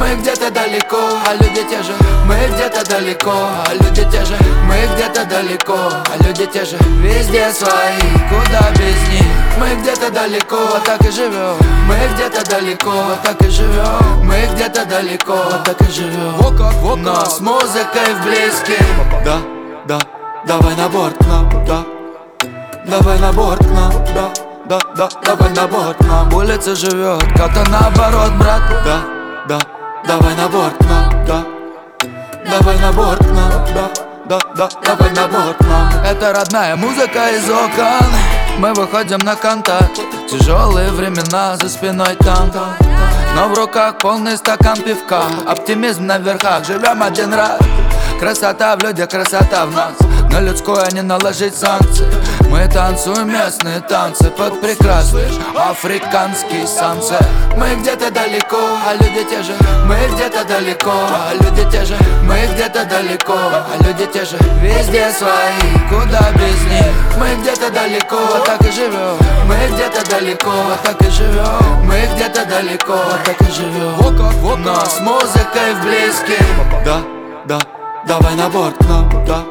Мы где-то далеко, а люди те же. Мы где-то далеко, а люди те же. Мы где-то далеко, а люди те же. Везде свои, куда без них. Мы где-то далеко, вот так и живем. Мы где-то далеко, вот так и живем. Мы где-то далеко, вот так и живем. Но с музыкой вблизких. Да, да, давай на борт к нам, да. Давай на борт к нам, да. Да, да, давай на борт к нам. Улица живет, как-то наоборот, брат. Да, да, давай на борт к нам, да. Давай на борт к нам, да. Да, да, давай на борт к нам. Это родная музыка из окон. Мы выходим на контакт. Тяжелые времена, за спиной танк. Но в руках полный стакан пивка. Оптимизм на верхах, живем один раз. Красота в людях, красота в нас. На людское не наложить санкции. Мы танцуем местные танцы под прекрасный африканский сансет. Мы где-то далеко, а люди те же. Мы где-то далеко, а люди те же. Мы где-то далеко, а люди те же. Везде свои, куда без них. Мы где-то далеко, вот так и живем. Мы где-то далеко, вот так и живем. Мы где-то далеко, вот так и живем. Но с музыкой вблизких. Да, да, давай на борт к нам, да.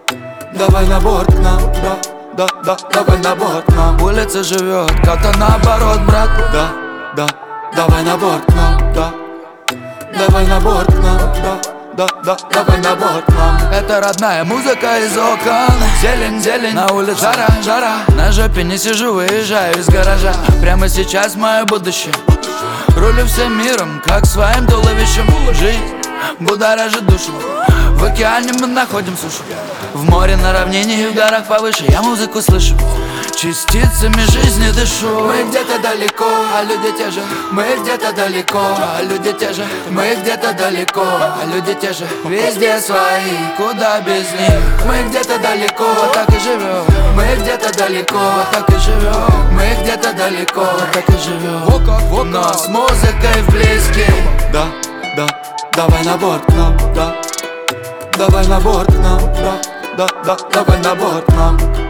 Давай на борт к нам, да. Да, да, давай на борт к нам. Улица живет, как-то наоборот, брат. Да, да, давай на борт к нам, да. Давай на борт к нам, да. Да, да, давай на борт к нам. Это родная музыка из окон. Зелень, зелень, на улице жара, жара. На жопе не сижу, выезжаю из гаража. Прямо сейчас мое будущее. Рулю всем миром, как своим туловищем. Жизнь будоражит душу. В океане мы находим сушу. В море, на равнине и в горах повыше я музыку слышу. Частицами жизни дышу. Мы где-то далеко, а люди те же. Мы где-то далеко, а люди те же. Мы где-то далеко, а люди те же. Везде свои, куда без них. Мы где-то далеко, вот так и живем. Мы где-то далеко, вот так и живем. Мы где-то далеко, вот так и живем. Но с музыкой вблизких. Да, да, давай на борт к нам, да. Давай на борт к нам, да. Да, да, давай на борт к нам.